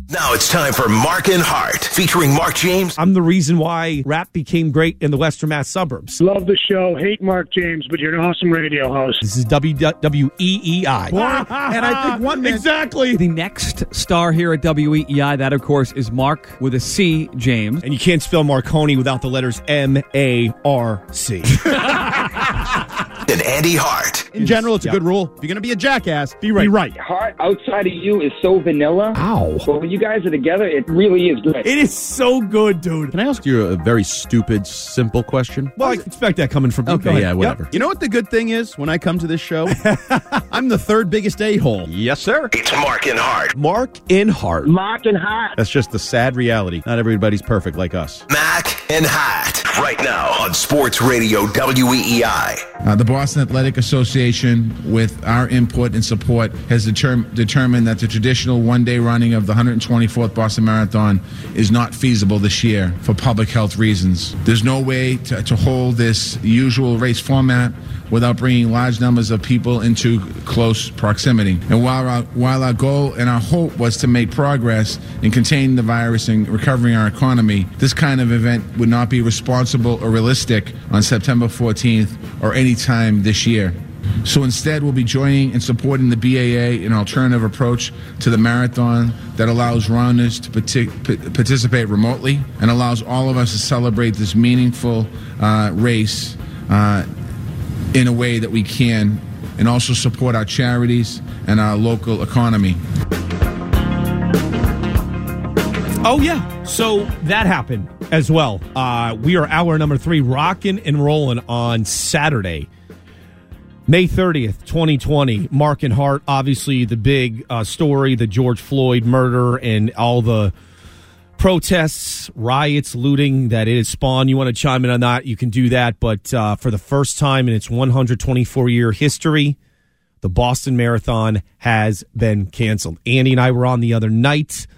Now it's time for Mark and Hart, featuring Mark James. I'm the reason why rap became great in the Western Mass suburbs. Love the show. Hate Mark James, but you're an awesome radio host. This is WEEI. And I think one man... Exactly. The next star here at WEEI, that, of course, is Mark with a C, James. And you can't spell Marconi without the letters M-A-R-C. And Andy Hart. In general, it's a good rule. If you're going to be a jackass, be right. Hart outside of you is so vanilla. Ow. But when you guys are together, it really is great. It is so good, dude. Can I ask you a very stupid, simple question? Well, I expect that coming from you. Okay, yeah, whatever. Yep. You know what the good thing is when I come to this show? I'm the third biggest a-hole. Yes, sir. It's Mark and Hart. Mark and Hart. Mark and Hart. That's just the sad reality. Not everybody's perfect like us. Mac and Hart. Right now on Sports Radio WEEI. The Boston Athletic Association, with our input and support, has determined that the traditional one-day running of the 124th Boston Marathon is not feasible this year for public health reasons. There's no way to hold this usual race format without bringing large numbers of people into close proximity. And while our goal and our hope was to make progress in containing the virus and recovering our economy, this kind of event would not be responsible or realistic on September 14th or any time this year. So instead, we'll be joining and supporting the BAA, an alternative approach to the marathon that allows runners to participate remotely and allows all of us to celebrate this meaningful race in a way that we can, and also support our charities and our local economy. Oh, yeah. So that happened as well. We are hour number 3, rocking and rolling on Saturday, May 30th, 2020. Mark and Hart, obviously the big story, the George Floyd murder and all the protests, riots, looting that it has spawned. You want to chime in on that, you can do that. But for the first time in its 124-year history, the Boston Marathon has been canceled. Andy and I were on the other night,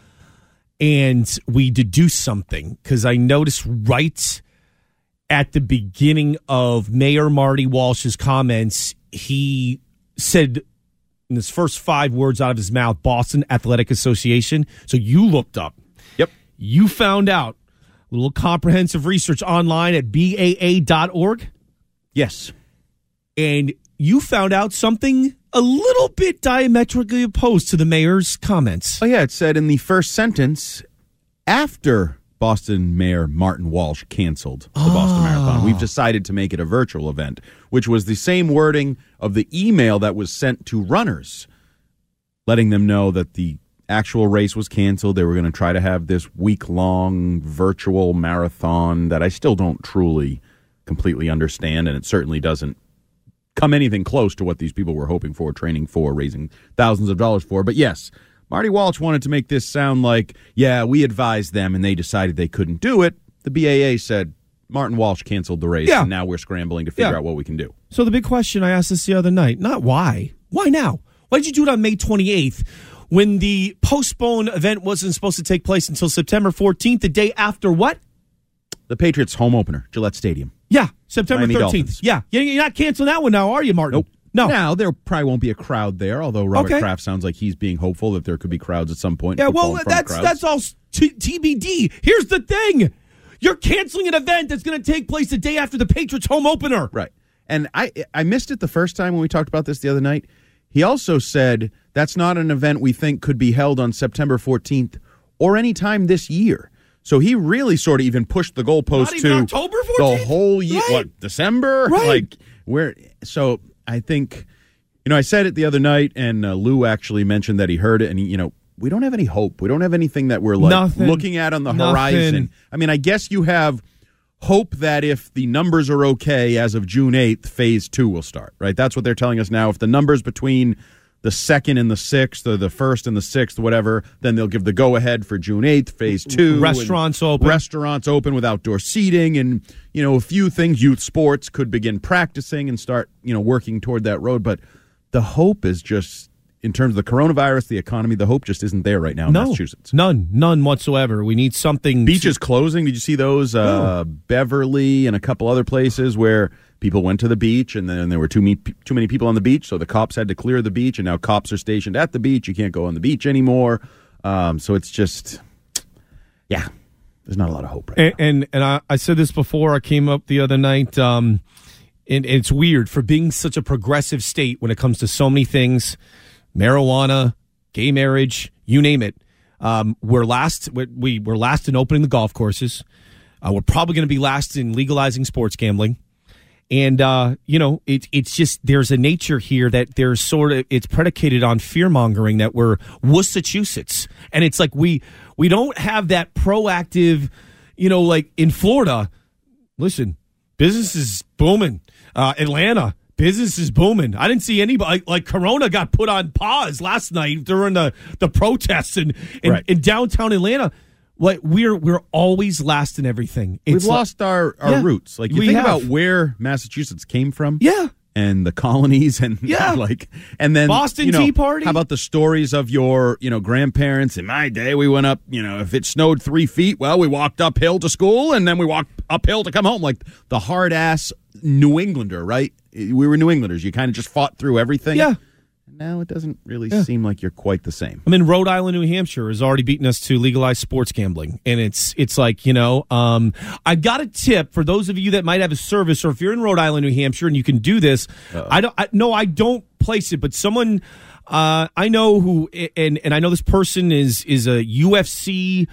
and we deduced something because I noticed right at the beginning of Mayor Marty Walsh's comments, he said in his first 5 words out of his mouth, Boston Athletic Association. So you looked up. Yep. You found out a little comprehensive research online at BAA.org. Yes. And you found out something a little bit diametrically opposed to the mayor's comments. Oh, yeah. It said in the first sentence, after Boston Mayor Martin Walsh canceled the Boston Marathon, we've decided to make it a virtual event, which was the same wording of the email that was sent to runners, letting them know that the actual race was canceled. They were going to try to have this week-long virtual marathon that I still don't truly completely understand, and it certainly doesn't come anything close to what these people were hoping for, training for, raising thousands of dollars for. But yes, Marty Walsh wanted to make this sound like, yeah, we advised them and they decided they couldn't do it. The BAA said Martin Walsh canceled the race, and now we're scrambling to figure out what we can do. So the big question I asked this the other night, not why. Why now? Why did you do it on May 28th when the postponed event wasn't supposed to take place until September 14th, the day after what? The Patriots' home opener, Gillette Stadium. Yeah, September Miami 13th. Dolphins. Yeah, you're not canceling that one now, are you, Martin? Nope. No. Now, there probably won't be a crowd there, although Robert Kraft sounds like he's being hopeful that there could be crowds at some point. Yeah, well, that's all TBD. Here's the thing. You're canceling an event that's going to take place the day after the Patriots home opener. Right. And I missed it the first time when we talked about this the other night. He also said that's not an event we think could be held on September 14th or any time this year. So he really sort of even pushed the goalpost to October 14th? The whole year. Right. What, December? Right. So I think, I said it the other night, and Lou actually mentioned that he heard it, and we don't have any hope. We don't have anything that we're looking at on the horizon. I mean, I guess you have hope that if the numbers are okay as of June 8th, phase 2 will start, right? That's what they're telling us now. If the numbers between the 2nd and the 6th, or the 1st and the 6th, whatever, then they'll give the go-ahead for June 8th, phase 2. Restaurants open with outdoor seating, and, a few things. Youth sports could begin practicing and start, working toward that road. But the hope is just, in terms of the coronavirus, the economy, the hope just isn't there right now in Massachusetts. None whatsoever. We need something. Beaches closing. Did you see those? Beverly and a couple other places where people went to the beach, and then there were too many people on the beach, so the cops had to clear the beach, and now cops are stationed at the beach. You can't go on the beach anymore. So it's just, there's not a lot of hope right now. And I said this before. I came up the other night. And it's weird for being such a progressive state when it comes to so many things, marijuana, gay marriage, you name it. We're last. We're last in opening the golf courses. We're probably going to be last in legalizing sports gambling. And, it's just there's a nature here that there's it's predicated on fear-mongering that we're Massachusetts. And it's like we don't have that proactive, like in Florida, listen, business is booming. Atlanta, business is booming. I didn't see anybody, like Corona got put on pause last night during the protests in downtown Atlanta. Like we're always last in everything. We've lost our roots. Like you think about where Massachusetts came from. Yeah. And the colonies and and then Boston Tea Party. How about the stories of your, grandparents? In my day, we went up, if it snowed 3 feet, well, we walked uphill to school and then we walked uphill to come home. Like the hard ass New Englander, right? We were New Englanders. You kind of just fought through everything. Yeah. Now it doesn't really seem like you're quite the same. I mean, Rhode Island, New Hampshire has already beaten us to legalize sports gambling. And it's like, I got a tip for those of you that might have a service, or if you're in Rhode Island, New Hampshire, and you can do this. I don't place it, but someone I know who, and I know this person is a UFC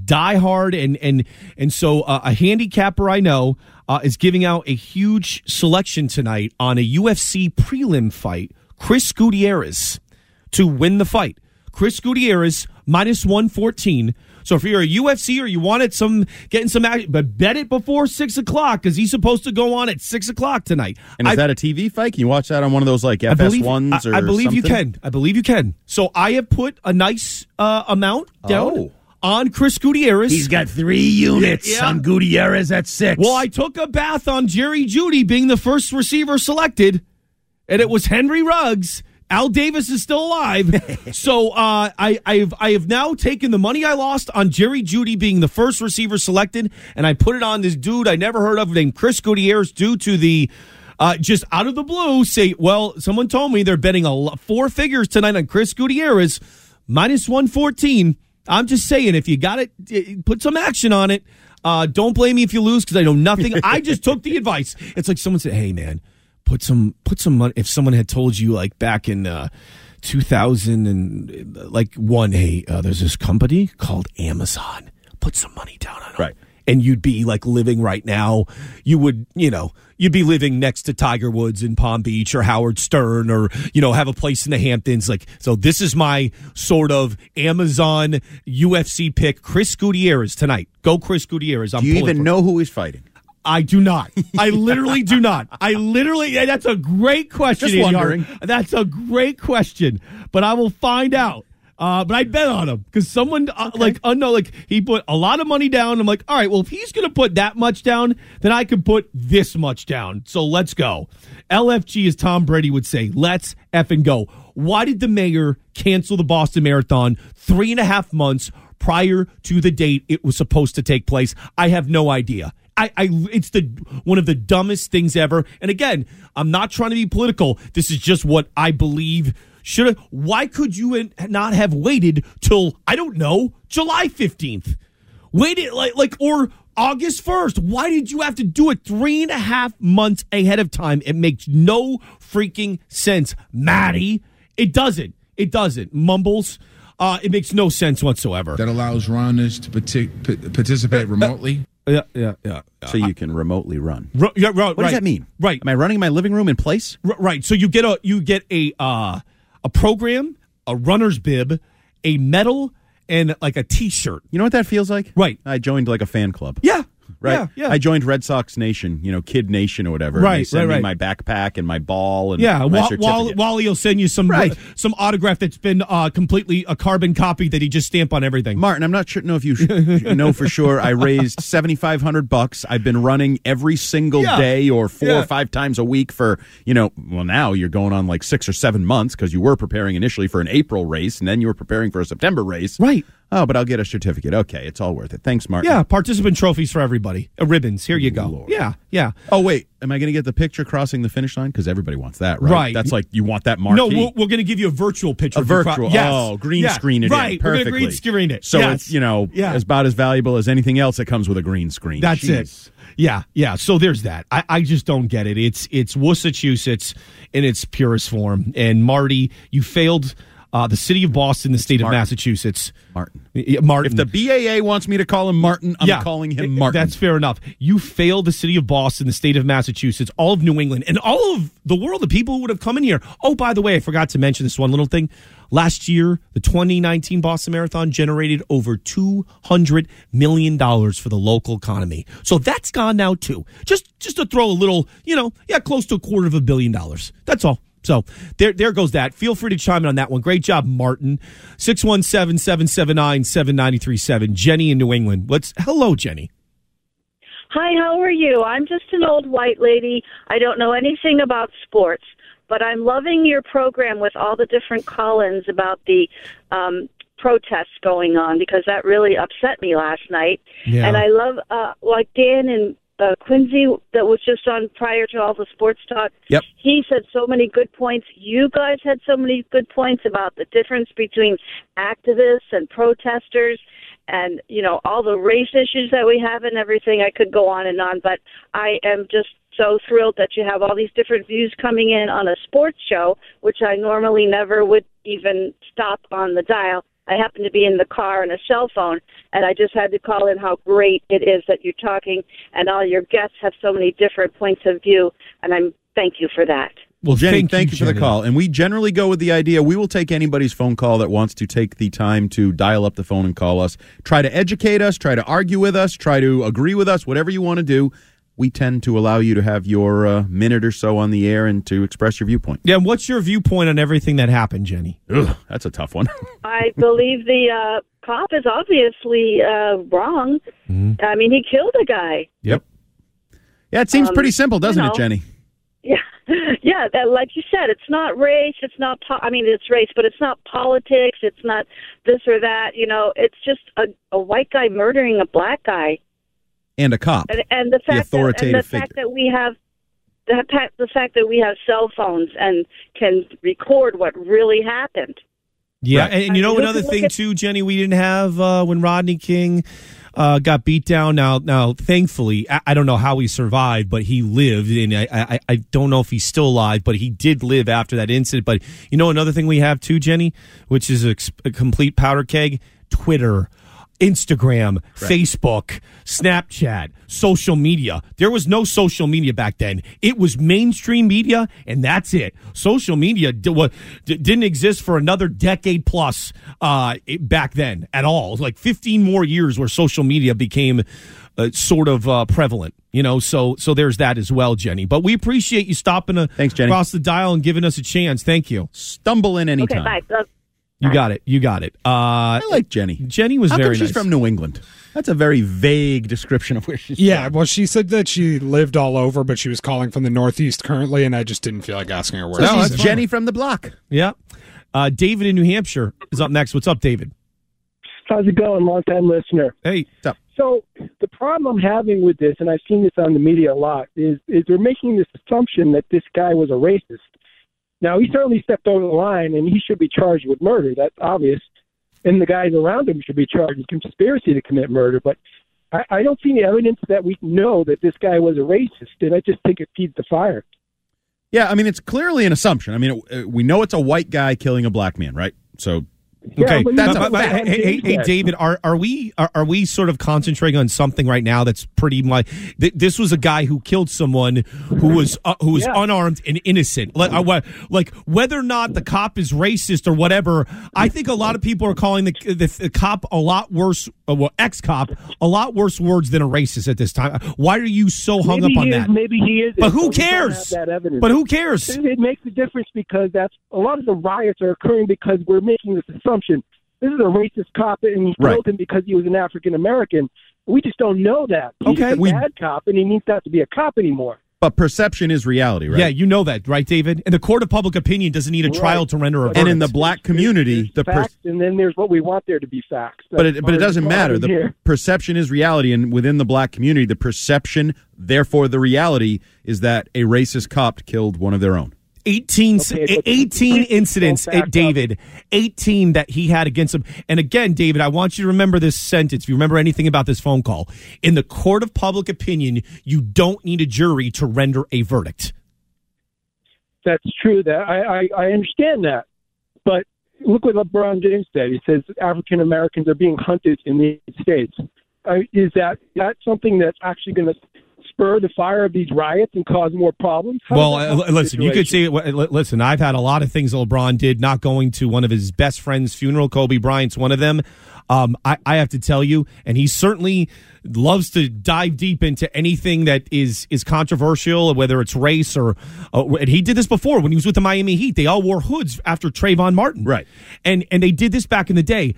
diehard, and so a handicapper I know is giving out a huge selection tonight on a UFC prelim fight. Chris Gutierrez to win the fight. Chris Gutierrez minus 114. So if you're a UFC or you wanted getting some action, but bet it before 6 o'clock because he's supposed to go on at 6 o'clock tonight. And is that a TV fight? Can you watch that on one of those like FS1s or I believe something? you can. I believe you can. So I have put a nice amount down on Chris Gutierrez. He's got 3 units on Gutierrez at 6. Well, I took a bath on Jerry Jeudy being the first receiver selected. And it was Henry Ruggs. Al Davis is still alive. So I have now taken the money I lost on Jerry Jeudy being the first receiver selected, and I put it on this dude I never heard of named Chris Gutierrez due to the just out of the blue say, well, someone told me they're betting 4 figures tonight on Chris Gutierrez, minus 114. I'm just saying, if you got it, put some action on it. Don't blame me if you lose because I know nothing. I just took the advice. It's like someone said, hey, man. Put some money. If someone had told you like back in 2001, hey, there's this company called Amazon. Put some money down on it, right? And you'd be like living right now. You would, you'd be living next to Tiger Woods in Palm Beach or Howard Stern, or have a place in the Hamptons. Like, so this is my sort of Amazon UFC pick. Chris Gutierrez tonight. Go, Chris Gutierrez. Do you even know who he's fighting? I do not. I literally do not. That's a great question. Just wondering. That's a great question, but I will find out. But I bet on him because someone he put a lot of money down. I'm like, all right, well, if he's going to put that much down, then I could put this much down. So let's go. LFG, as Tom Brady would say, let's effing go. Why did the mayor cancel the Boston Marathon 3.5 months prior to the date it was supposed to take place? I have no idea. It's one of the dumbest things ever. And again, I'm not trying to be political. This is just what I believe should have. Why could you not have waited till, I don't know, July 15th? Waited or August 1st. Why did you have to do it 3.5 months ahead of time? It makes no freaking sense, Maddie. It doesn't. Mumbles. It makes no sense whatsoever. That allows runners to participate remotely. Yeah. So you can remotely run. What does that mean? Right. Am I running in my living room in place? Right. So you get a program, a runner's bib, a medal, and like a T-shirt. You know what that feels like? Right. I joined like a fan club. Yeah. Right. Yeah. I joined Red Sox Nation, Kid Nation or whatever. Right. And they send me my backpack and my ball and my certificate. Wally will send you some autograph that's been completely a carbon copy that he just stamped on everything. Martin, I'm not sure. Know if you know for sure. I raised $7,500. I've been running every single day or 4 or 5 times a week for now you're going on like 6 or 7 months because you were preparing initially for an April race and then you were preparing for a September race. Right. Oh, but I'll get a certificate. Okay, it's all worth it. Thanks, Martin. Yeah, participant trophies for everybody. Ribbons. Here you go. Lord. Yeah. Oh, wait. Am I going to get the picture crossing the finish line? Because everybody wants that, right? Right. That's like you want that marquee. No, we're going to give you a virtual picture. A virtual. Green screen it right. in perfectly. We're going to green screen it. So it's, about as valuable as anything else that comes with a green screen. That's it. Yeah. So there's that. I just don't get it. It's Worcestershire in its purest form. And Marty, you failed the city of Boston, the state of Massachusetts. Martin. Martin. If the BAA wants me to call him Martin, I'm calling him Martin. That's fair enough. You failed the city of Boston, the state of Massachusetts, all of New England, and all of the world, the people who would have come in here. Oh, by the way, I forgot to mention this one little thing. Last year, the 2019 Boston Marathon generated over $200 million for the local economy. So that's gone now, too. Just to throw a little, close to $250 million. That's all. So there goes that. Feel free to chime in on that one. Great job, Martin. 617-779-7937. Jenny in New England. Hello, Jenny. Hi, how are you? I'm just an old white lady. I don't know anything about sports, but I'm loving your program with all the different call-ins about the protests going on, because that really upset me last night. Yeah. And I love, like Dan and Quincy that was just on prior to all the sports talk. Yep. He said so many good points. You guys had so many good points about the difference between activists and protesters and, all the race issues that we have and everything. I could go on, but I am just so thrilled that you have all these different views coming in on a sports show, which I normally never would even stop on the dial. I happen to be in the car on a cell phone, and I just had to call in how great it is that you're talking, and all your guests have so many different points of view, and thank you for that. Well, Jenny, thank you for the call. And we generally go with the idea we will take anybody's phone call that wants to take the time to dial up the phone and call us. Try to educate us, try to argue with us, try to agree with us, whatever you want to do. We tend to allow you to have your minute or so on the air and to express your viewpoint. Yeah, what's your viewpoint on everything that happened, Jenny? Ugh, that's a tough one. I believe the cop is obviously wrong. Mm-hmm. I mean, he killed a guy. Yep. Yeah, it seems pretty simple, doesn't it, Jenny? Yeah, like you said, it's not race, it's not, it's race, but it's not politics, it's not this or that, it's just a white guy murdering a black guy. And a cop, and the fact the fact that we have the fact that we have cell phones and can record what really happened. Yeah, right. and another thing too, Jenny, we didn't have when Rodney King got beat down. Now, thankfully, I don't know how he survived, but he lived, and I don't know if he's still alive, but he did live after that incident. But another thing we have too, Jenny, which is a complete powder keg: Twitter, Instagram, Facebook, Snapchat, social media. There was no social media back then. It was mainstream media, and that's it. Social media didn't exist for another decade plus back then at all. It was like 15 more years where social media became sort of prevalent. So there's that as well, Jenny. But we appreciate you stopping Thanks, Jenny. Across the dial and giving us a chance. Thank you. Stumble in anytime. Okay, bye. You got it. I like Jenny. Jenny was very nice. She's from New England. That's a very vague description of where she's from. Yeah, well, she said that she lived all over, but she was calling from the Northeast currently, and I just didn't feel like asking her where she's from. Jenny from the block. Yeah. David in New Hampshire is up next. What's up, David? How's it going? Long-time listener. Hey. What's up? So the problem I'm having with this, and I've seen this on the media a lot, is they're making this assumption that this guy was a racist. Now, he certainly stepped over the line, and he should be charged with murder. That's obvious. And the guys around him should be charged with conspiracy to commit murder. But I don't see any evidence that we know that this guy was a racist, and I just think it feeds the fire. Yeah, it's clearly an assumption. We know it's a white guy killing a black man, right? So... Okay, that's hey, David, are we sort of concentrating on something right now that's pretty much? This was a guy who killed someone who was unarmed and innocent. Like whether or not the cop is racist or whatever, I think a lot of people are calling the cop a lot worse, ex-cop, a lot worse words than a racist at this time. Why are you so hung up on that? Maybe he is. But who cares? But who cares? It makes a difference because a lot of the riots are occurring because we're making this assumption. This is a racist cop, and he killed him because he was an African American. We just don't know that. He's a bad cop, and he needs not to be a cop anymore. But perception is reality, right? Yeah, you know that, right, David? And the court of public opinion doesn't need a trial to render a verdict. And in the black community, there's facts, and then there's what we want there to be facts. But it doesn't matter. The perception is reality, and within the black community, the perception, therefore the reality, is that a racist cop killed one of their own. 18 incidents, David. 18 that he had against him. And again, David, I want you to remember this sentence. If you remember anything about this phone call, in the court of public opinion, you don't need a jury to render a verdict. That's true. That I understand that. But look what LeBron James said. He says African Americans are being hunted in the United States. Is that something that's actually going to spur the fire of these riots and cause more problems? Listen, you could say, listen, I've had a lot of things LeBron did, not going to one of his best friend's funeral. Kobe Bryant's one of them. I have to tell you, and he certainly loves to dive deep into anything that is controversial, whether it's race or and he did this before when he was with the Miami Heat. They all wore hoods after Trayvon Martin. Right. And they did this back in the day.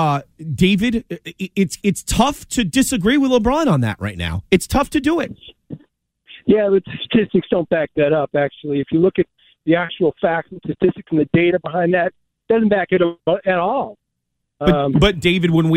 David, it's tough to disagree with LeBron on that right now. It's tough to do it. Yeah, but the statistics don't back that up, actually. If you look at the actual facts and statistics and the data behind that, it doesn't back it up at all. But David, when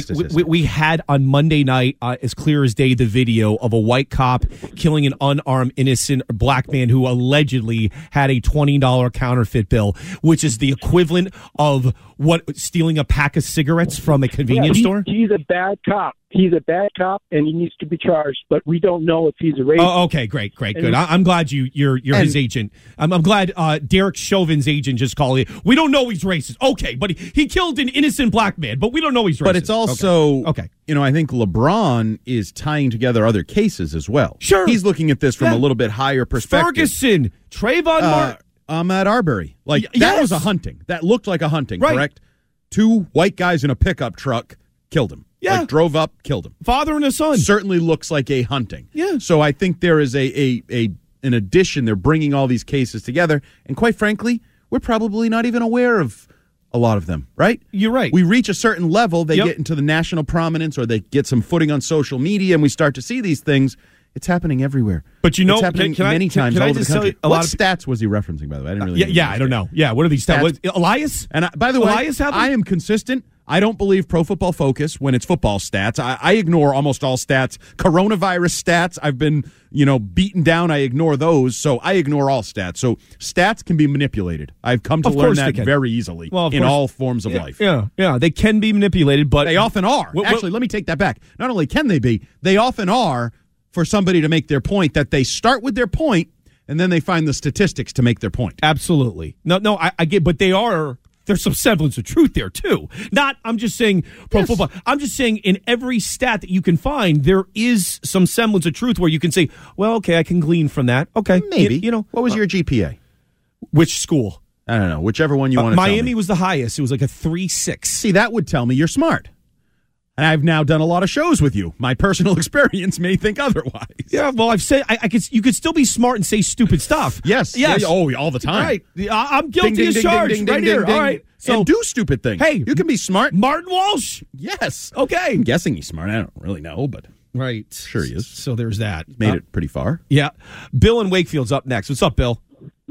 we had on Monday night, as clear as day, the video of a white cop killing an unarmed innocent black man who allegedly had a $20 counterfeit bill, which is the equivalent of stealing a pack of cigarettes from a convenience store. He's a bad cop. He's a bad cop, and he needs to be charged. But we don't know if he's a racist. Oh, okay, great, good. I'm glad you're his agent. I'm glad Derek Chauvin's agent just called it. We don't know he's racist. Okay, but he killed an innocent black man, but we don't know he's racist. But it's also okay. I think LeBron is tying together other cases as well. Sure, he's looking at this from a little bit higher perspective. Ferguson, Trayvon Martin. Ahmaud Arbery. That was a hunting. That looked like a hunting, right. Correct? Two white guys in a pickup truck killed him. Yeah. Drove up, killed him. Father and a son. Certainly looks like a hunting. Yeah. So I think there is an addition. They're bringing all these cases together. And quite frankly, we're probably not even aware of a lot of them, right? You're right. We reach a certain level, they get into the national prominence, or they get some footing on social media, and we start to see these things. It's happening everywhere. But it's happening many times all over the country. What stats was he referencing, by the way? I didn't really I don't know. Yeah, what are these stats? Elias? And by the way, I am consistent. I don't believe Pro Football Focus when it's football stats. I ignore almost all stats. Coronavirus stats, I've been, beaten down. I ignore those, so I ignore all stats. So stats can be manipulated. I've come to learn that very easily in all forms of life. Yeah, they can be manipulated, but they often are. Actually, let me take that back. Not only can they be, they often are for somebody to make their point, that they start with their point and then they find the statistics to make their point. Absolutely. No, I get, but there's some semblance of truth there, too. I'm just saying pro football. I'm just saying in every stat that you can find, there is some semblance of truth where you can say, well, okay, I can glean from that. Okay. Maybe. What was your GPA? Which school? I don't know. Whichever one you want to tell me. Miami was the highest. It was like a 3.6. See, that would tell me you're smart. And I've now done a lot of shows with you. My personal experience may think otherwise. Yeah, well, I've said you could still be smart and say stupid stuff. Yes. Yeah, all the time. Right. I'm guilty as charged right here. All right. So do stupid things. Hey, you can be smart. Martin Walsh. Yes. Okay. I'm guessing he's smart. I don't really know, but right. Sure he is. So there's that. Made it pretty far. Yeah. Bill in Wakefield's up next. What's up, Bill?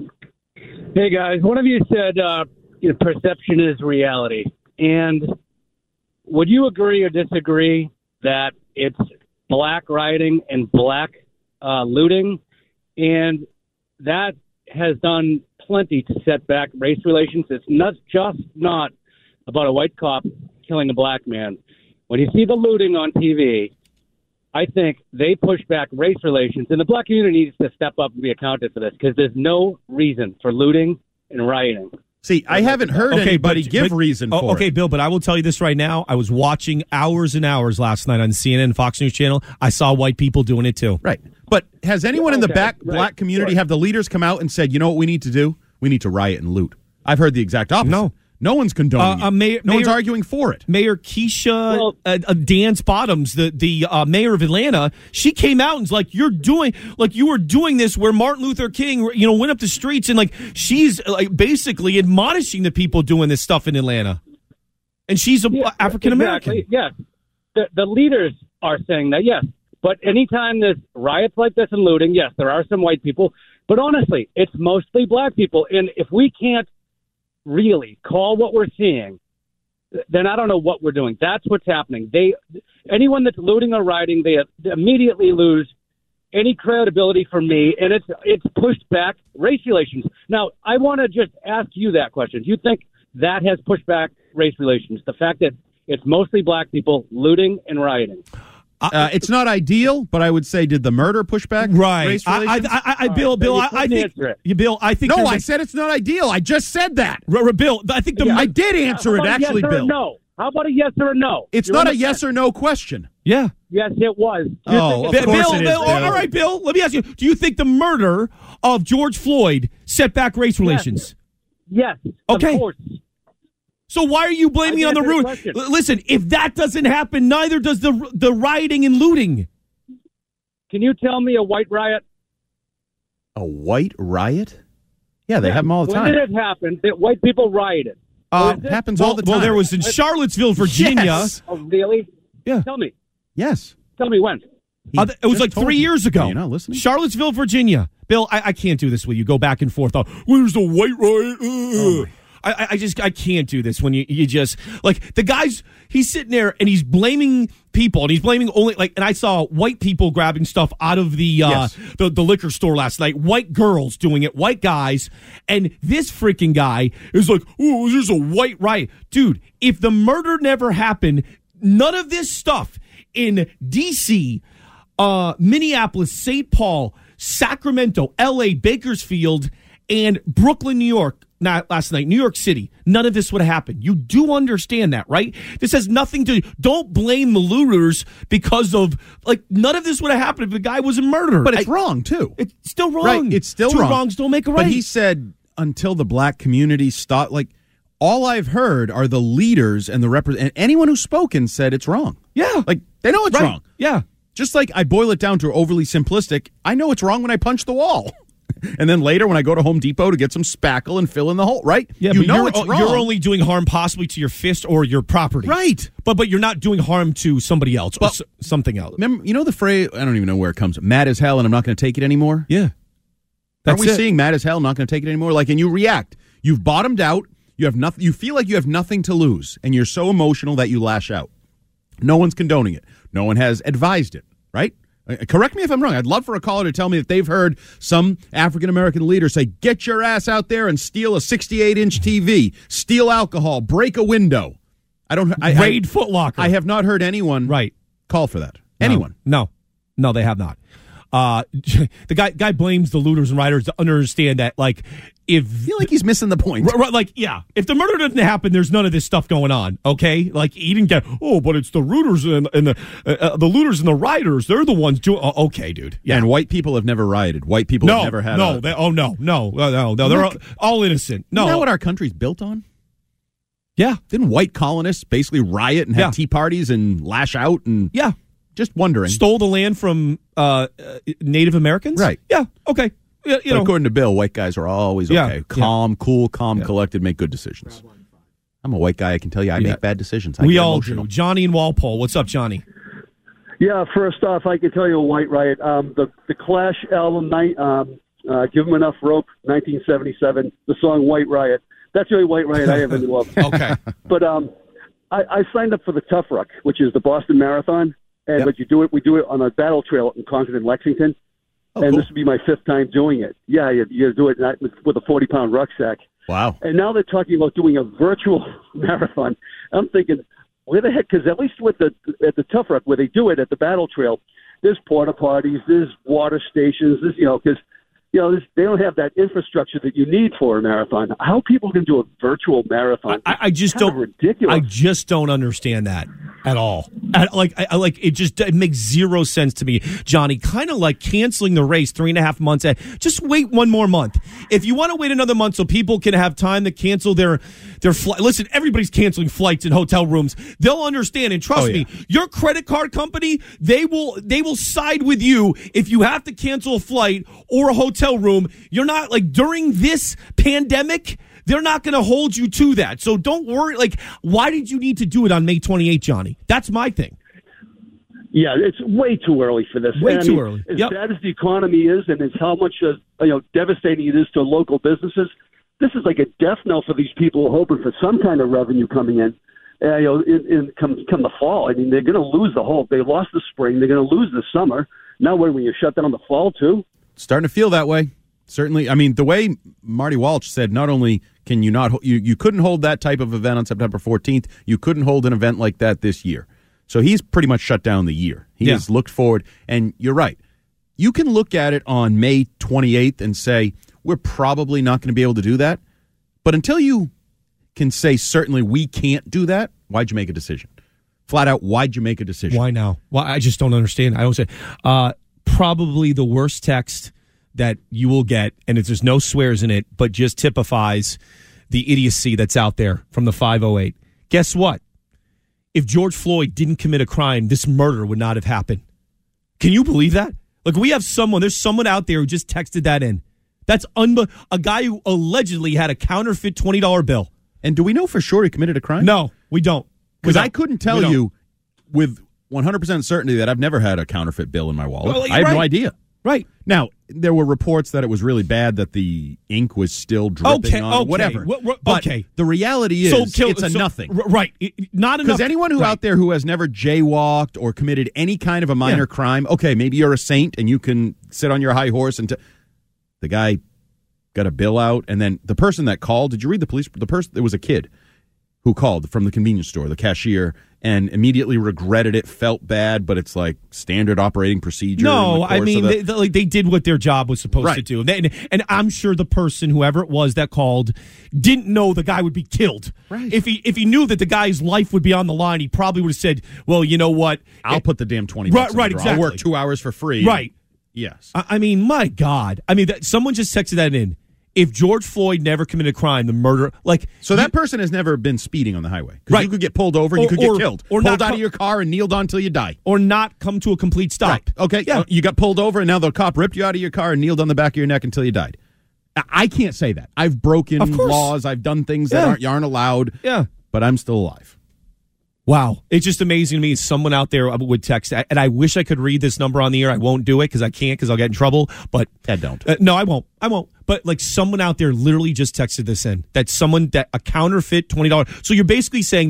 Hey guys, one of you said perception is reality, and would you agree or disagree that it's black rioting and black looting, and that has done plenty to set back race relations? It's not about a white cop killing a black man. When you see the looting on TV, I think they push back race relations, and the black community needs to step up and be accounted for this, because there's no reason for looting and rioting. See, I haven't heard anybody give reason for it. Okay, Bill, but I will tell you this right now. I was watching hours and hours last night on CNN and Fox News Channel. I saw white people doing it too. Right. But has anyone in the black community, have the leaders come out and said, you know what we need to do? We need to riot and loot. I've heard the exact opposite. No one's condoning it. No one's arguing for it. Mayor Keisha Dance Bottoms, the mayor of Atlanta, she came out and was like, you were doing this where Martin Luther King, went up the streets, and she's basically admonishing the people doing this stuff in Atlanta. And she's African American. Exactly. Yes. The leaders are saying that, yes, But anytime there's riots like this and looting, yes, there are some white people. But honestly, it's mostly black people. And if we can't really call what we're seeing, then I don't know what we're doing. That's what's happening. Anyone that's looting or rioting, they immediately lose any credibility from me, and it's pushed back race relations. Now, I want to just ask you that question. Do you think that has pushed back race relations, the fact that it's mostly black people looting and rioting? It's not ideal, but I would say, did the murder push back race relations? Bill, I think. No, I said it's not ideal. I just said that. Bill, I think I did answer it, actually, yes Bill. No. How about a yes or a no? It's not a yes or no question. Yeah. Yes, it was. Of course it is. All right, Bill, let me ask you. Do you think the murder of George Floyd set back race relations? Yes. Okay. Of course. So why are you blaming on the root? Listen, if that doesn't happen, neither does the rioting and looting. Can you tell me a white riot? A white riot? Yeah, they have them all the time. When did it happen that white people rioted? Happens all the time. Well, there was in Charlottesville, Virginia. Yes. Oh, really? Yeah. Tell me. Yes. Tell me when. It was like 3 years ago. You're not listening. Charlottesville, Virginia. Bill, I can't do this with you. Go back and forth. Where's the white riot? I can't do this when you just, like, the guy's, he's sitting there and he's blaming people, and he's blaming only, like, and I saw white people grabbing stuff out of the liquor store last night, white girls doing it, white guys, and this freaking guy is like, oh, there's a white riot. Dude, if the murder never happened, none of this stuff in D.C., Minneapolis, St. Paul, Sacramento, L.A., Bakersfield, and Brooklyn, New York, not last night, New York City, none of this would have happened. You do understand that, right? This has nothing to, don't blame the looters because of, like, none of this would have happened if the guy was a murderer. But it's wrong, too. It's still wrong. Right, it's still Two wrong. wrongs don't make a right. But he said, until the black community stopped, like, all I've heard are the leaders and and anyone who's spoken said it's wrong. Yeah. Like, they know it's wrong. Yeah. Just like I boil it down to overly simplistic, I know it's wrong when I punch the wall. And then later when I go to Home Depot to get some spackle and fill in the hole, right? Yeah, you but know it's wrong. You're only doing harm possibly to your fist or your property. Right. But you're not doing harm to somebody else or something else. Remember, you know the phrase, I don't even know where it comes, mad as hell and I'm not going to take it anymore? Yeah. Aren't we seeing mad as hell, not going to take it anymore? Like, and you react. You've bottomed out. You have nothing. You feel like you have nothing to lose, and you're so emotional that you lash out. No one's condoning it. No one has advised it, right? Correct me if I'm wrong. I'd love for a caller to tell me if they've heard some African-American leader say, get your ass out there and steal a 68-inch TV, steal alcohol, break a window. Raid Foot Locker. I have not heard anyone call for that. Anyone. No, they have not. The guy blames the looters and rioters to understand that, like, I feel like he's missing the point. Like, yeah, if the murder doesn't happen, there's none of this stuff going on. Okay, like he didn't get. Oh, but it's the looters and the looters and the rioters. They're the ones doing. Okay, dude. Yeah, and white people have never rioted. White people have never had. No. They're all innocent. No, isn't that what our country's built on? Yeah, didn't white colonists basically riot and have tea parties and lash out and Just wondering. Stole the land from Native Americans? Right. Yeah, okay. Yeah, but according to Bill, white guys are always okay. Calm, cool, collected, make good decisions. I'm a white guy. I can tell you I make bad decisions. We all do. Johnny in Walpole. What's up, Johnny? Yeah, first off, I can tell you a white riot. The Clash album, Give 'Em Enough Rope, 1977, the song White Riot. That's the only white riot I ever knew of. Okay. But I signed up for the Tough Ruck, which is the Boston Marathon. And but we do it on a battle trail in Concord and Lexington. And cool. This will be my 5th time doing it. Yeah, you do it with a 40-pound rucksack. Wow. And now they're talking about doing a virtual marathon. I'm thinking, where the heck? Because at least at the Tough Ruck, where they do it at the battle trail, there's porta potties, there's water stations, because they don't have that infrastructure that you need for a marathon. How people can do a virtual marathon? I just don't. Ridiculous. I just don't understand that at all. It makes zero sense to me, Johnny. Kind of like canceling the race 3.5 months. Just wait one more month. If you want to wait another month so people can have time to cancel their flight. Listen, everybody's canceling flights and hotel rooms. They'll understand, and trust me, your credit card company, they will side with you if you have to cancel a flight or a hotel room. You're not, like, during this pandemic, they're not going to hold you to that. So don't worry. Like, why did you need to do it on May 28th, Johnny? That's my thing. Yeah, it's way too early for this. Way And, too early. As Yep. bad as the economy is, and as how much devastating it is to local businesses, this is like a death knell for these people who are hoping for some kind of revenue coming in. Come the fall. I mean, they're going to lose the whole. They lost the spring. They're going to lose the summer. Now, when you shut down the fall too? Starting to feel that way. Certainly. I mean, the way Marty Walsh said, not only can you not, you couldn't hold that type of event on September 14th, you couldn't hold an event like that this year. So he's pretty much shut down the year. He has looked forward. And you're right. You can look at it on May 28th and say, we're probably not going to be able to do that. But until you can say, certainly we can't do that, why'd you make a decision? Flat out, why'd you make a decision? Why now? Well, I just don't understand. I always say, probably the worst text that you will get, and there's no swears in it, but just typifies the idiocy that's out there from the 508. Guess what? If George Floyd didn't commit a crime, this murder would not have happened. Can you believe that? Like, there's someone out there who just texted that in. That's a guy who allegedly had a counterfeit $20 bill. And do we know for sure he committed a crime? No, we don't. Because I couldn't tell you with 100% certainty that I've never had a counterfeit bill in my wallet. Well, I have no idea. Right. Now, there were reports that it was really bad, that the ink was still dripping on it, whatever. But the reality is it's a nothing. Right. Not enough. Because anyone out there who has never jaywalked or committed any kind of a minor crime, okay, maybe you're a saint and you can sit on your high horse and the guy got a bill out, and then the person that called, did you read the police? The person, it was a kid who called from the convenience store, the cashier, and immediately regretted it, felt bad, but it's like standard operating procedure. No, I mean, they did what their job was supposed to do. And I'm sure the person, whoever it was that called, didn't know the guy would be killed. Right. If he knew that the guy's life would be on the line, he probably would have said, well, you know what? I'll put the damn $20 bucks. Right, exactly. I'll work 2 hours for free. Right. Yes. I mean, my God. I mean, someone just texted that in. If George Floyd never committed a crime, the murder, so that person has never been speeding on the highway. Right. You could get pulled over and you could get killed. Or pulled out of your car and kneeled on until you die. Or not come to a complete stop. Right. Okay. Yeah. You got pulled over and now the cop ripped you out of your car and kneeled on the back of your neck until you died. I can't say that. I've broken laws. I've done things that aren't allowed. Yeah. But I'm still alive. Wow. It's just amazing to me. Someone out there would text, and I wish I could read this number on the air. I won't do it because I can't, because I'll get in trouble. But don't. No, I won't. But someone out there literally just texted this in. That a counterfeit $20. So you're basically saying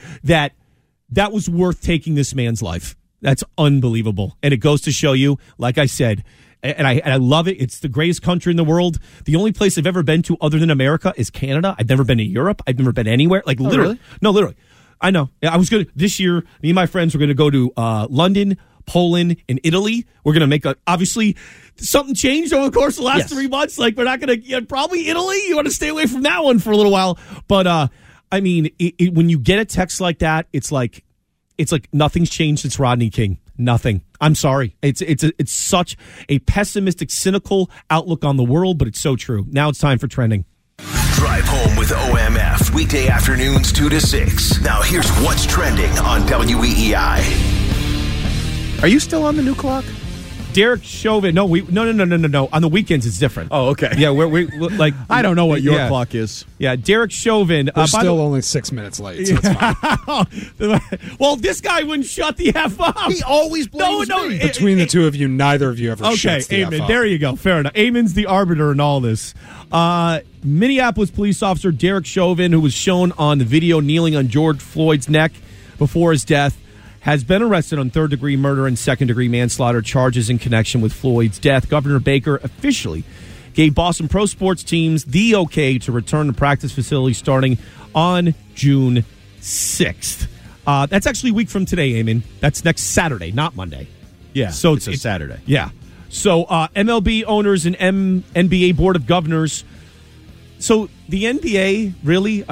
that was worth taking this man's life. That's unbelievable. And it goes to show you, like I said, and I love it. It's the greatest country in the world. The only place I've ever been to other than America is Canada. I've never been to Europe. I've never been anywhere. Literally. Really? No, literally. I know. I was going to, this year, me and my friends were going to go to London, Poland, and Italy. We're going to make obviously, something changed over the course of the last 3 months. We're not going to, probably Italy. You want to stay away from that one for a little while. But, I mean, when you get a text like that, it's like nothing's changed since Rodney King. Nothing. I'm sorry. It's such a pessimistic, cynical outlook on the world, but it's so true. Now it's time for trending. Drive home with OMF, weekday afternoons 2 to 6. Now here's what's trending on WEEI. Are you still on the new clock? Derek Chauvin. No. On the weekends, it's different. Oh, okay. Yeah, we like. I don't know what your clock is. Yeah, Derek Chauvin. We're still only 6 minutes late. So it's fine. Well, this guy wouldn't shut the F up. He always blames me. Between the two of you, neither of you ever shuts the F up. There you go. Fair enough. Eamon's the arbiter in all this. Minneapolis police officer Derek Chauvin, who was shown on the video kneeling on George Floyd's neck before his death, has been arrested on third-degree murder and second-degree manslaughter charges in connection with Floyd's death. Governor Baker officially gave Boston Pro Sports teams the okay to return to practice facilities starting on June 6th. That's actually a week from today, Eamon. That's next Saturday, not Monday. Yeah, so it's a Saturday. Yeah. So MLB owners and NBA Board of Governors. So the NBA really...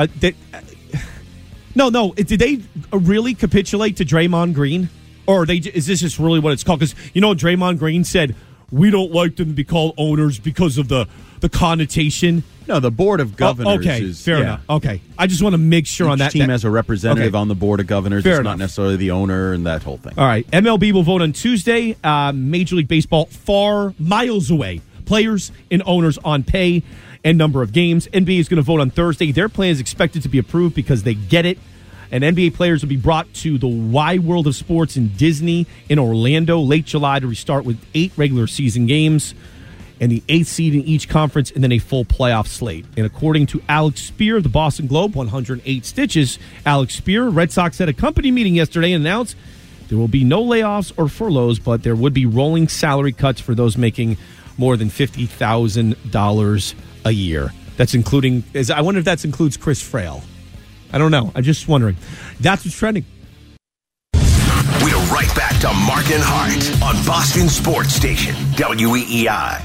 No. Did they really capitulate to Draymond Green? Or is this just really what it's called? Because, Draymond Green said, we don't like them to be called owners because of the connotation. No, the Board of Governors is... Fair enough. Okay. I just want to make sure on that. Each team has a representative on the Board of Governors. It's not necessarily the owner and that whole thing. All right. MLB will vote on Tuesday. Major League Baseball far miles away. Players and owners on pay and number of games. NBA is going to vote on Thursday. Their plan is expected to be approved because they get it. And NBA players will be brought to the wide world of sports in Disney in Orlando late July to restart with 8 regular season games and the 8th seed in each conference, and then a full playoff slate. And according to Alex Spear of the Boston Globe, 108 stitches. Alex Spear, Red Sox had a company meeting yesterday and announced there will be no layoffs or furloughs, but there would be rolling salary cuts for those making more than $50,000 a year. That's including, I wonder if that includes Chris Frail. I don't know. I'm just wondering. That's what's trending. We're right back to Mark and Hart on Boston Sports Station, WEEI.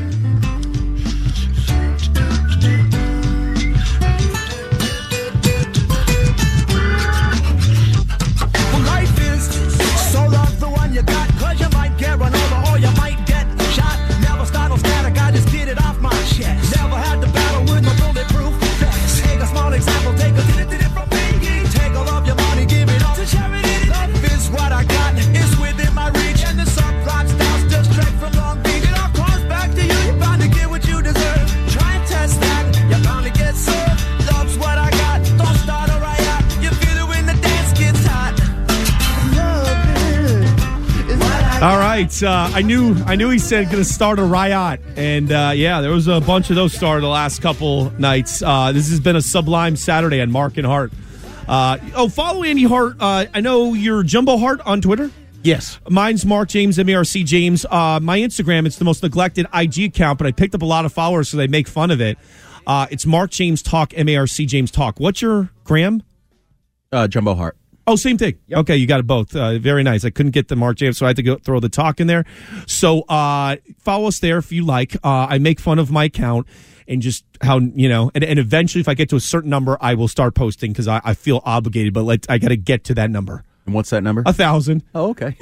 All right, I knew he said going to start a riot, and there was a bunch of those started the last couple nights. This has been a sublime Saturday on Mark and Hart. Follow Andy Hart. I know you're Jumbo Hart on Twitter. Yes. Mine's Mark James, MARC James. My Instagram, it's the most neglected IG account, but I picked up a lot of followers, so they make fun of it. It's Mark James Talk, MARC James Talk. What's your gram? Jumbo Hart. Oh, same thing. Yep. Okay, you got it both. Very nice. I couldn't get the Mark James, so I had to go throw the talk in there. So follow us there if you like. I make fun of my account and just how, and eventually if I get to a certain number, I will start posting because I feel obligated, but I got to get to that number. And what's that number? 1,000. Oh, okay.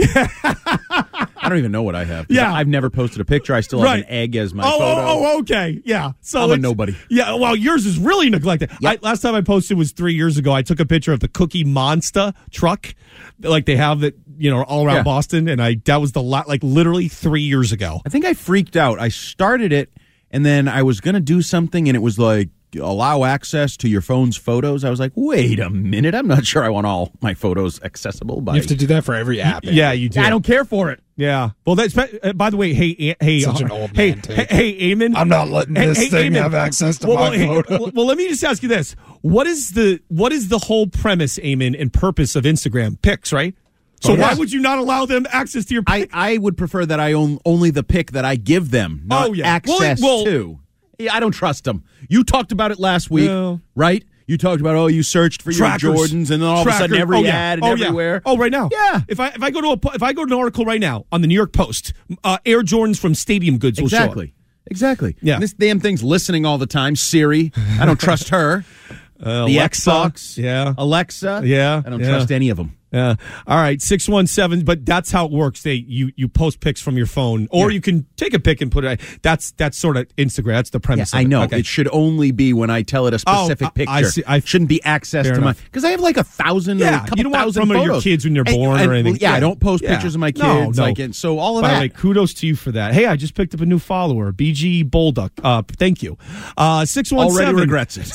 I don't even know what I have. Yeah. I've never posted a picture. I still have an egg as my photo. Oh, okay. Yeah. So I'm a nobody. Yeah, well, yours is really neglected. Yep. Last time I posted was 3 years ago. I took a picture of the Cookie Monster truck, like they have that, all around Boston, and that was literally 3 years ago. I think I freaked out. I started it, and then I was going to do something, and it was like, allow access to your phone's photos. I was like, wait a minute. I'm not sure I want all my photos accessible by... You have to do that for every app. Yeah, you do. I don't care for it. Yeah. Well, that's by the way. Hey, such an old man take. Hey, Eamon. I'm not letting this thing have access to my photo. Well, let me just ask you this: what is the whole premise, Eamon, and purpose of Instagram? Pics, right? So why would you not allow them access to your pic? I would prefer that I own only the pic that I give them, not access to. Yeah, I don't trust them. You talked about it last week, right? You talked about, you searched for Trackers. your Jordans, and then all of a sudden every ad and everywhere. Oh, right now. Yeah. If I go to an article right now on the New York Post, Air Jordans from Stadium Goods will show up. Exactly. Yeah. And this damn thing's listening all the time. Siri, I don't trust her. The Alexa, Xbox, Alexa, I don't trust any of them. Yeah. All right, 617. But that's how it works. You post pics from your phone, or you can take a pic and put it. That's sort of Instagram. That's the premise. I know. Okay. It should only be when I tell it a specific picture. I see. Shouldn't be access to my, because I have like 1,000 or a couple you don't want thousand some of photos. your kids when they're born or anything. I don't post pictures of my kids. No. And so all of By that. the way, kudos to you for that. Hey, I just picked up a new follower, BG Bolduck. Thank you. 617 already regrets it.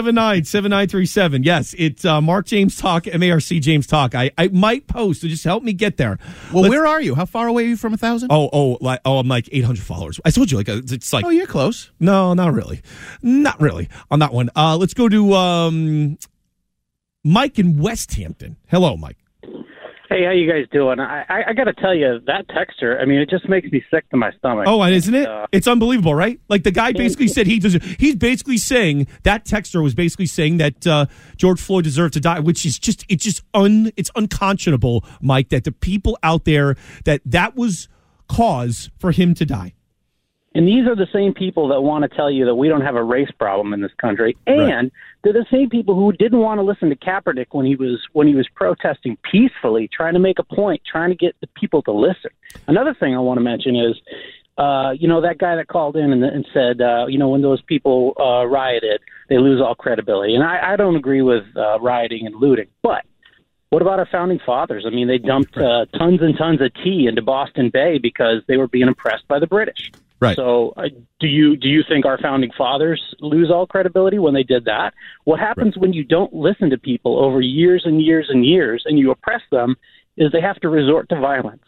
779-7937. Yes, it's Mark James Talk, MARC James Talk. I might post, so just help me get there. Well, where are you? How far away are you from 1,000? I'm like 800 followers. I told you, it's like. Oh, you're close. No, not really. Not really on that one. Let's go to Mike in West Hampton. Hello, Mike. Hey, how you guys doing? I got to tell you, that texter, I mean, it just makes me sick to my stomach. Oh, and isn't it? It's unbelievable, right? Like the guy basically said he's basically saying, that texter was basically saying that George Floyd deserved to die, which is it's unconscionable, Mike, that the people out there, that was cause for him to die. And these are the same people that want to tell you that we don't have a race problem in this country. And they're the same people who didn't want to listen to Kaepernick when he was protesting peacefully, trying to make a point, trying to get the people to listen. Another thing I want to mention is, that guy that called in and said, when those people rioted, they lose all credibility. And I don't agree with rioting and looting. But what about our founding fathers? I mean, they dumped tons and tons of tea into Boston Bay because they were being impressed by the British. Right. So do you think our founding fathers lose all credibility when they did that? What happens when you don't listen to people over years and years and years and you oppress them is they have to resort to violence.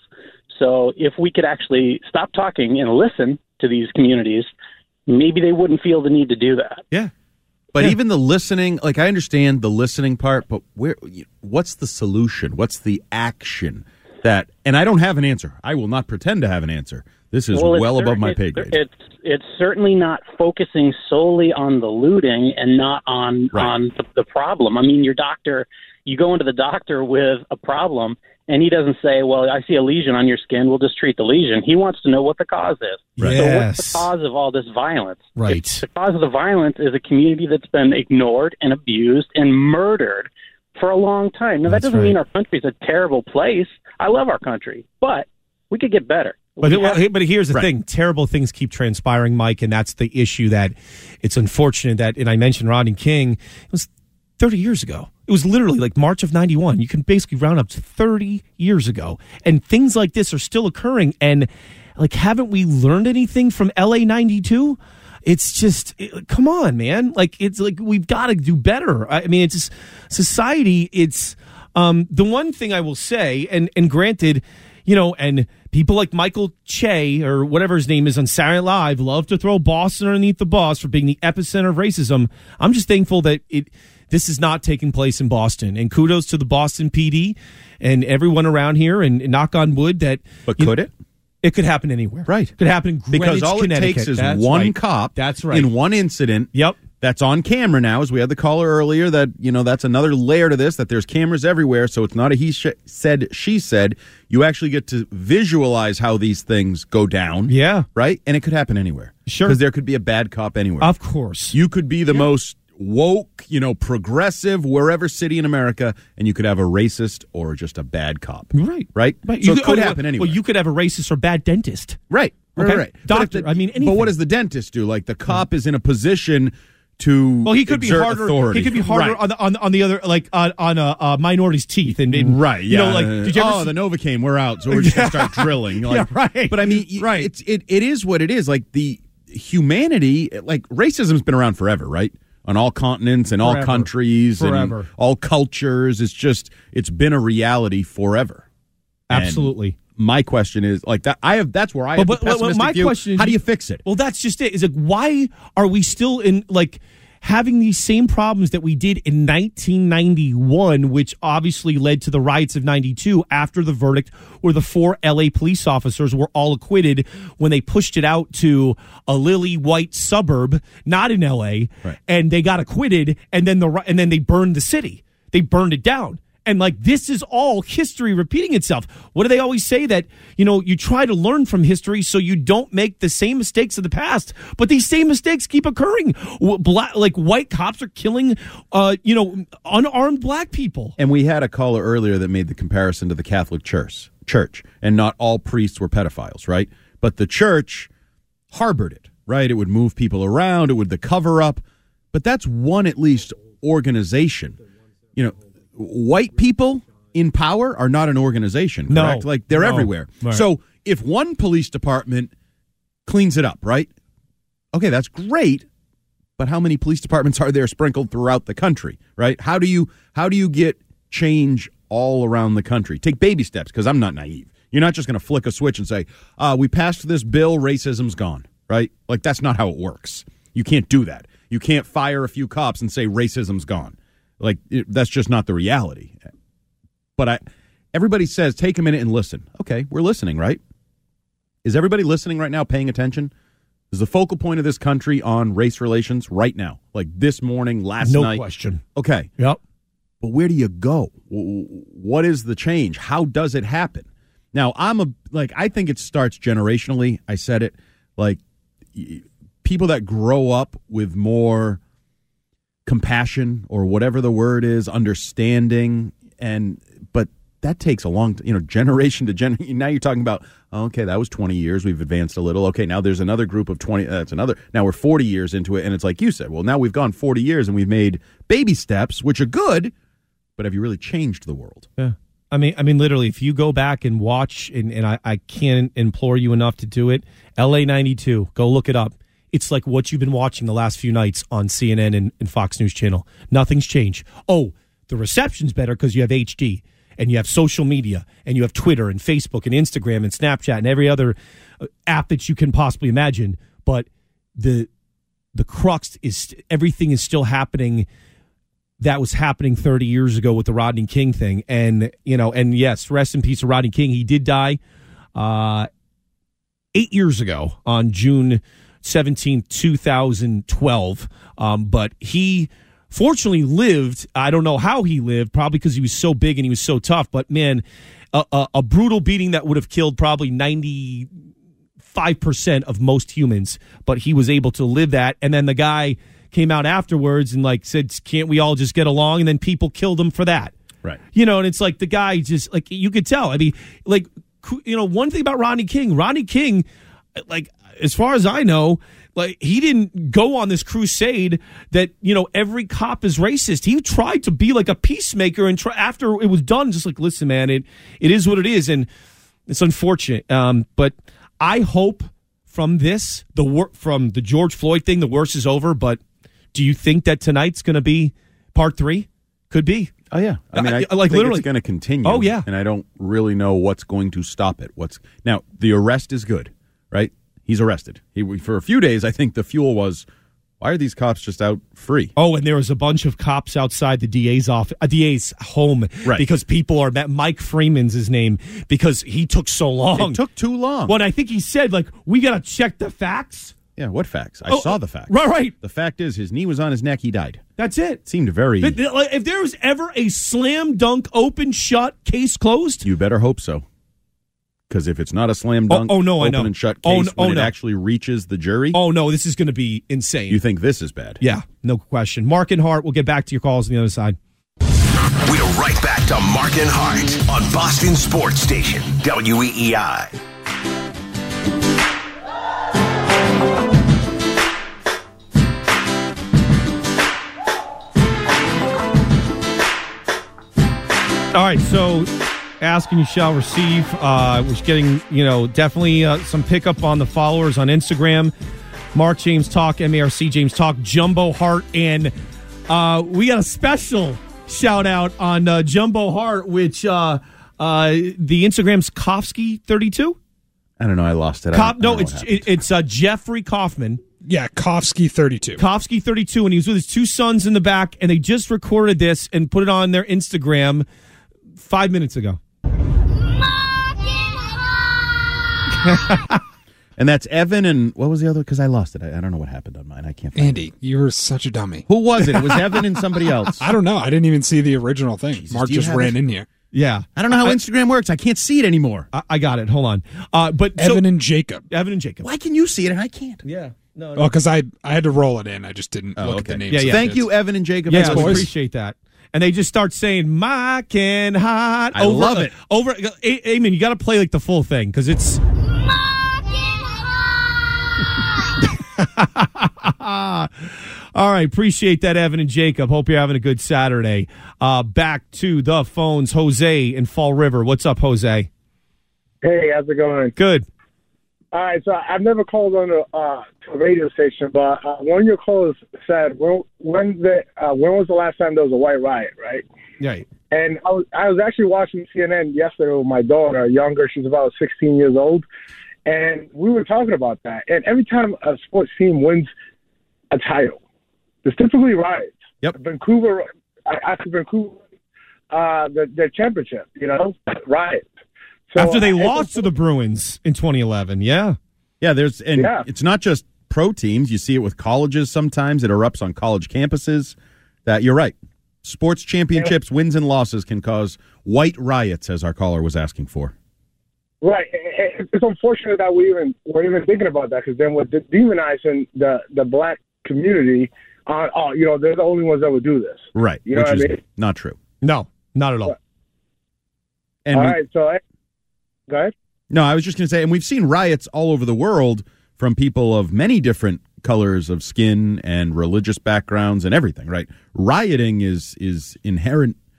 So if we could actually stop talking and listen to these communities, maybe they wouldn't feel the need to do that. Yeah. But even the listening, like I understand the listening part, but what's the solution? What's the action? And I don't have an answer. I will not pretend to have an answer. This is well above my pay grade. It's certainly not focusing solely on the looting and not on the problem. I mean, your doctor, you go into the doctor with a problem, and he doesn't say, well, I see a lesion on your skin, we'll just treat the lesion. He wants to know what the cause is. Right. So what's the cause of all this violence? Right. The cause of the violence is a community that's been ignored and abused and murdered for a long time. Now, that doesn't mean our country's a terrible place. I love our country, but we could get better. But here's the thing. Terrible things keep transpiring, Mike, and that's the issue that it's unfortunate that, and I mentioned Rodney King, it was 30 years ago. It was literally like March of 91. You can basically round up to 30 years ago. And things like this are still occurring. And, like, haven't we learned anything from LA 92? It's just, come on, man. Like, it's like we've got to do better. I mean, it's just, society, it's the one thing I will say, and granted, you know, and people like Michael Che or whatever his name is on Saturday Night Live love to throw Boston underneath the bus for being the epicenter of racism. I'm just thankful that this is not taking place in Boston. And kudos to the Boston PD and everyone around here, and knock on wood that... But could it? It could happen anywhere. Right. It could happen in Greenwich, because all it takes is one cop in one incident. Yep. That's on camera now, as we had the caller earlier, that, you know, that's another layer to this, that there's cameras everywhere, so it's not a he said, she said. You actually get to visualize how these things go down. Yeah. Right? And it could happen anywhere. Sure. Because there could be a bad cop anywhere. Of course. You could be the most woke, you know, progressive, wherever city in America, and you could have a racist or just a bad cop. Right. Right? So it could happen anywhere. Well, you could have a racist or bad dentist. Right. Okay. Right. Doctor, anything. But what does the dentist do? Like, the cop is in a position to he could be harder. Authority. He could be harder on the other, like on a minority's teeth, and right. Yeah. You know, like, did you ever the Novocaine, we're out, so we're just gonna start drilling. Like, yeah, right. But I mean, it is what it is. Like, the humanity, like, racism's been around forever, right? On all continents and all countries and all cultures. It's been a reality forever. Absolutely. And my question is, like, that that's where I have the pessimistic view. Question is, how do you fix it? Well, that's just it. Is like, why are we still in, like, having these same problems that we did in 1991, which obviously led to the riots of 92 after the verdict where the 4 LA police officers were all acquitted when they pushed it out to a lily white suburb, not in LA, and they got acquitted, and then they burned the city. They burned it down. And, like, this is all history repeating itself. What do they always say? That, you know, you try to learn from history so you don't make the same mistakes of the past. But these same mistakes keep occurring. Like, white cops are killing, unarmed black people. And we had a caller earlier that made the comparison to the Catholic Church. And not all priests were pedophiles, right? But the church harbored it, right? It would move people around. It would the cover up. But that's one, at least, organization. You know, white people in power are not an organization, correct? No, like, they're everywhere. Right. So if one police department cleans it up, right? Okay, that's great. But how many police departments are there sprinkled throughout the country, right? How do you get change all around the country? Take baby steps, because I'm not naive. You're not just going to flick a switch and say, we passed this bill, racism's gone, right? Like, that's not how it works. You can't do that. You can't fire a few cops and say racism's gone. Like, that's just not the reality. But everybody says, take a minute and listen. Okay, we're listening, right? Is everybody listening right now, paying attention? Is the focal point of this country on race relations right now? Like, this morning, last night? No question. Okay. Yep. But where do you go? What is the change? How does it happen? Now, I think it starts generationally. I said it. Like, people that grow up with more compassion, or whatever the word is, understanding, but that takes a long, generation to generation. Now you're talking about, okay, that was 20 years. We've advanced a little. Okay, now there's another group of 20. That's another. Now we're 40 years into it, and it's like you said. Well, now we've gone 40 years, and we've made baby steps, which are good, but have you really changed the world? Yeah. I mean, literally, if you go back and watch, and I can't implore you enough to do it, LA 92, go look it up. It's like what you've been watching the last few nights on CNN and Fox News Channel. Nothing's changed. Oh, the reception's better because you have HD, and you have social media, and you have Twitter and Facebook and Instagram and Snapchat and every other app that you can possibly imagine. But the crux is everything is still happening that was happening 30 years ago with the Rodney King thing. And, and yes, rest in peace to Rodney King. He did die 8 years ago on June 17, 2012. But he fortunately lived. I don't know how he lived, probably because he was so big and he was so tough. But, man, a brutal beating that would have killed probably 95% of most humans. But he was able to live that. And then the guy came out afterwards and said, can't we all just get along? And then people killed him for that. Right. And it's like the guy just you could tell. I mean, one thing about Rodney King, as far as I know, he didn't go on this crusade that, every cop is racist. He tried to be like a peacemaker and after it was done, just listen, man, it is what it is. And it's unfortunate. But I hope from this, from the George Floyd thing, the worst is over. But do you think that tonight's going to be part 3? Could be. Oh, yeah. I mean, I think literally, it's going to continue. Oh, yeah. And I don't really know what's going to stop it. Now, the arrest is good, right? He's arrested. For a few days, I think the fuel was, why are these cops just out free? Oh, and there was a bunch of cops outside the DA's office, DA's home, right? Because people are Mike Freeman's his name because he took so long. It took too long. Well, I think he said we got to check the facts. Yeah, what facts? I saw the facts. Right. The fact is, his knee was on his neck. He died. That's it. It seemed very. If there was ever a slam dunk, open shut, case closed, you better hope so. Because if it's not a slam dunk, open and shut case, when it actually reaches the jury, this is going to be insane. You think this is bad? Yeah, no question. Mark and Hart, we'll get back to your calls on the other side. We're right back to Mark and Hart on Boston Sports Station, WEEI. All right, so ask and you shall receive. We're getting, definitely some pickup on the followers on Instagram. Mark James Talk, MARC James Talk, Jumbo Hart, and we got a special shout out on Jumbo Hart, which the Instagram's Kofsky32. I don't know. I lost it. It's Jeffrey Kaufman. Yeah, Kofsky32. Kofsky32, and he was with his two sons in the back, and they just recorded this and put it on their Instagram 5 minutes ago. And that's Evan and what was the other? Because I lost it. I don't know what happened on mine. I can't find Andy, you were such a dummy. Who was it? It was Evan and somebody else. I don't know. I didn't even see the original thing. Jesus, Mark just ran in here. Yeah. I don't know how Instagram works. I can't see it anymore. I got it. Hold on. But Evan and Jacob. Why can you see it and I can't? Yeah. No. Oh, because I had to roll it in. I just didn't look at the names. Yeah. Thank you, Evan and Jacob. Yeah, I appreciate that. And they just start saying Mike and Hot. I love it. Eamon, you got to play the full thing because it's. All right, appreciate that, Evan and Jacob. Hope you're having a good Saturday. Back to the phones, Jose in Fall River. What's up, Jose? Hey, how's it going? Good. All right, so I've never called on a radio station, but one of your callers said, when was the last time there was a white riot, right? Right. And I was actually watching CNN yesterday with my daughter, younger. She's about 16 years old. And we were talking about that. And every time a sports team wins a title, there's typically riots. Yep. Vancouver, after Vancouver, the championship, riots. So after they lost to the Bruins in 2011, yeah. Yeah, it's not just pro teams. You see it with colleges sometimes. It erupts on college campuses. You're right. Sports championships, wins and losses can cause white riots, as our caller was asking for. Right. It's unfortunate that we're even thinking about that because then we're demonizing the black community on, they're the only ones that would do this. Right. You know which is I mean? not true. No, not at all. And all right. So, go ahead. No, I was just going to say, and we've seen riots all over the world from people of many different colors of skin and religious backgrounds and everything, right? Rioting is inherent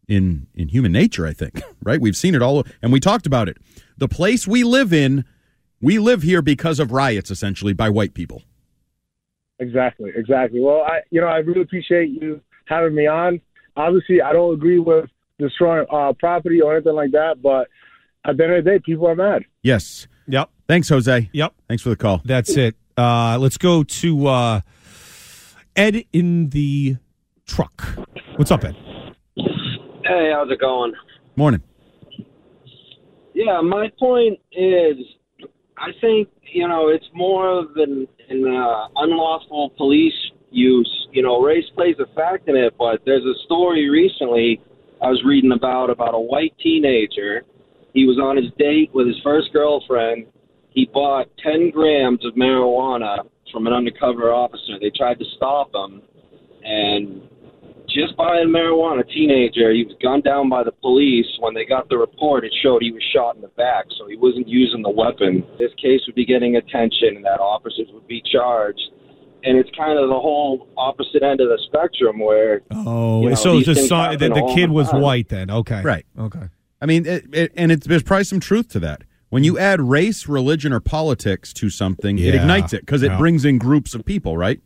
in human nature, I think, right? We've seen it all, and we talked about it. The place we live in, we live here because of riots, essentially, by white people. Exactly. Well, I really appreciate you having me on. Obviously, I don't agree with destroying property or anything like that, but at the end of the day, people are mad. Yes. Yep. Thanks, Jose. Yep. Thanks for the call. That's it. Let's go to Ed in the truck. What's up, Ed? Hey, how's it going? Morning. Yeah, my point is, I think, it's more of an unlawful police use. Race plays a factor in it, but there's a story recently I was reading about a white teenager. He was on his date with his first girlfriend. He bought 10 grams of marijuana from an undercover officer. They tried to stop him, and just buying marijuana, a teenager, he was gunned down by the police. When they got the report, it showed he was shot in the back, so he wasn't using the weapon. This case would be getting attention, and that officers would be charged. And it's kind of the whole opposite end of the spectrum where... Oh, so the kid was white then. Okay. Right. Okay. I mean, there's probably some truth to that. When you add race, religion, or politics to something, it ignites it because it brings in groups of people, right?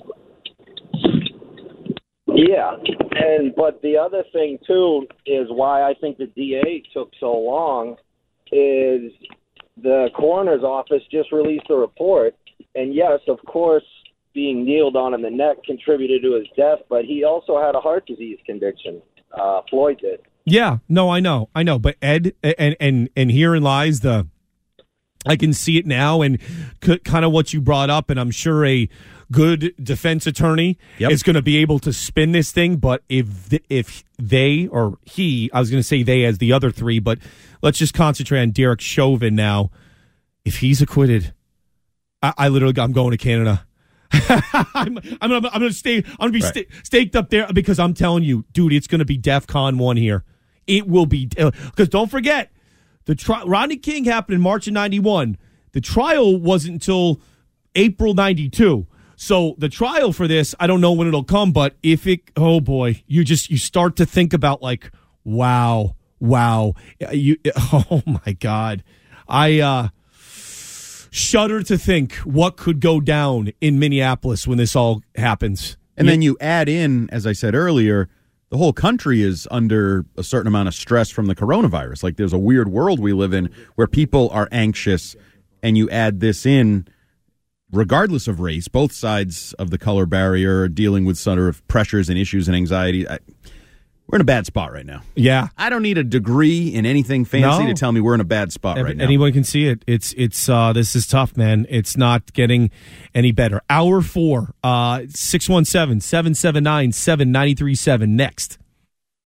Yeah, but the other thing, too, is why I think the DA took so long is the coroner's office just released a report. And, yes, of course, being kneeled on in the neck contributed to his death, but he also had a heart disease condition. Floyd did. Yeah, no, I know. But Ed, and herein lies I can see it now, and kind of what you brought up, and I'm sure a good defense attorney is going to be able to spin this thing. But if they or he, I was going to say they as the other three, but let's just concentrate on Derek Chauvin now. If he's acquitted, I'm going to Canada. I'm gonna be staked up there because I'm telling you, dude, it's gonna be DEFCON 1 here. It will be, because don't forget, Rodney King happened in March of '91. The trial wasn't until April '92. So the trial for this, I don't know when it'll come, but if it, oh boy, you start to think about like, wow, oh my God, I shudder to think what could go down in Minneapolis when this all happens. And then you add in, as I said earlier, the whole country is under a certain amount of stress from the coronavirus. Like there's a weird world we live in where people are anxious, and you add this in, regardless of race, both sides of the color barrier are dealing with sort of pressures and issues and anxiety. We're in a bad spot right now. Yeah. I don't need a degree in anything fancy to tell me we're in a bad spot right now. Anyone can see it. It's this is tough, man. It's not getting any better. Hour 4, 617-779-7937 next.